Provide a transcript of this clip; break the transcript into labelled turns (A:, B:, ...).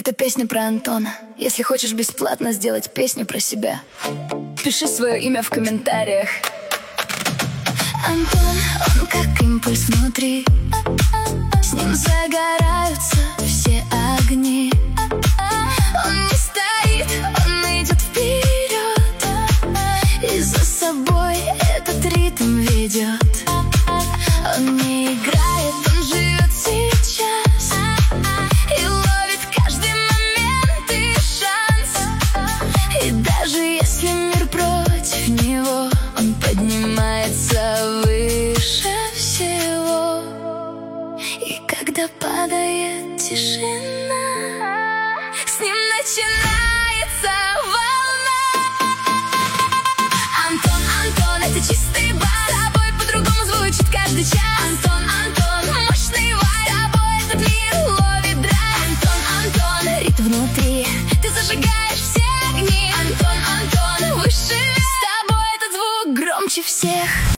A: Это песня про Антона. Если хочешь бесплатно сделать песню про себя, пиши свое имя в комментариях. Антон, он как импульс внутри, с ним загораются все огни. Он не стоит, он идет вперед, и за собой этот ритм ведет. Он не играет, он живет сейчас и ловит каждый момент и шанс. И даже если мир против него, он поднимается выше всего. И когда падает тишина, с ним начинается волна. Антон, Антон, это чистый бас, с тобой по-другому звучит каждый час. Антон, Антон, мощный вайб, с тобой этот мир ловит драйв. Антон, Антон, ритм внутри, ты зажигаешь все огни. Антон, Антон, выше, с тобой этот звук громче всех.